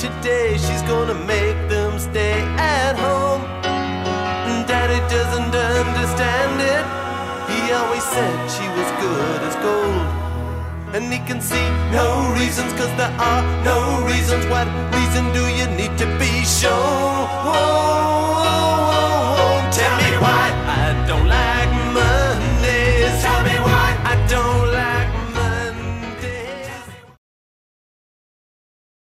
today. She's gonna make them stay at home. Daddy doesn't understand it. He always said she was good as gold. And he can see no reasons, cause there are no reasons. What reason do you need to be shown? Whoa.